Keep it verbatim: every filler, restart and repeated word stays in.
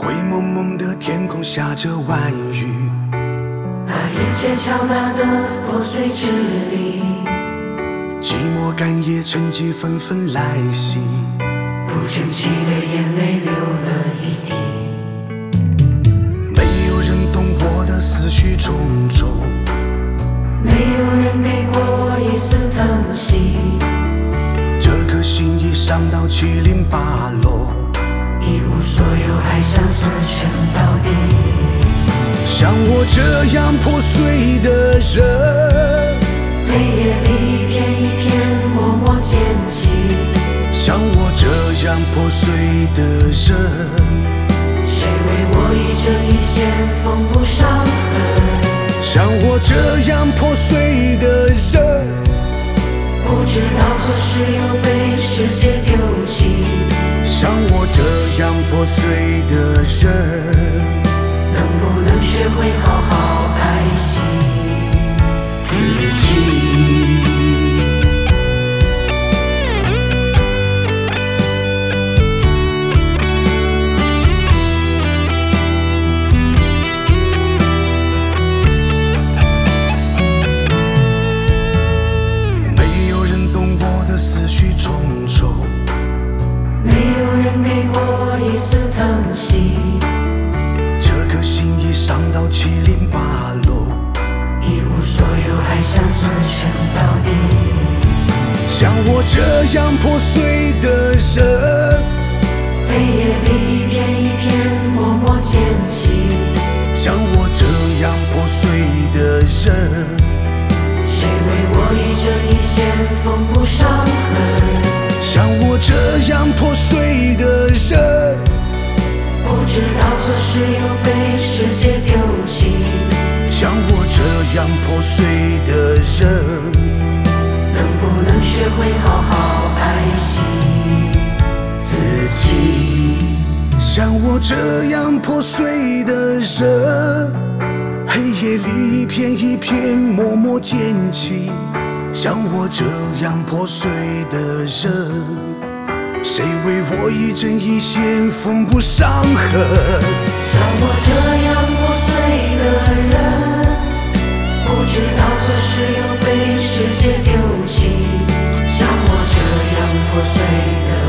灰蒙蒙的天空下着晚雨， 把一切敲打得破碎支离， 寂寞干夜沉寂纷纷来袭， 不争气的眼泪流了一地。 没有人懂我的思绪种种， 没有人给过我一丝疼惜， 这颗心已伤到七零八落， 一无所有还想死撑到底。 像我这样破碎的人， 黑夜里一片一片默默捡起， 像我这样破碎的人， 谁为我一针一线缝补伤痕？ 像我这样破碎的人， 不知道何时又被世界丢弃， 像我这样破碎的人， 能不能学会好好爱惜自己？ 没有人懂我的思绪种种， 没有人给过我一丝疼惜， 这颗心已伤到七零八落， 一无所有还想死撑到底。 像我这样破碎的人， 黑夜里一片一片默默捡起， 像我这样破碎的人， 谁为我一针一线缝补伤痕？ 像我这样破碎的人， 不知道何时又被世界丢弃， 像我这样破碎的人， 能不能学会好好爱惜自己？ 像我这样破碎的人，黑夜里一片一片默默捡起，像我这样破碎的人，谁为我一针一线缝补伤痕？ 像我这样破碎的人，不知道何时又被世界丢弃，像我这样破碎的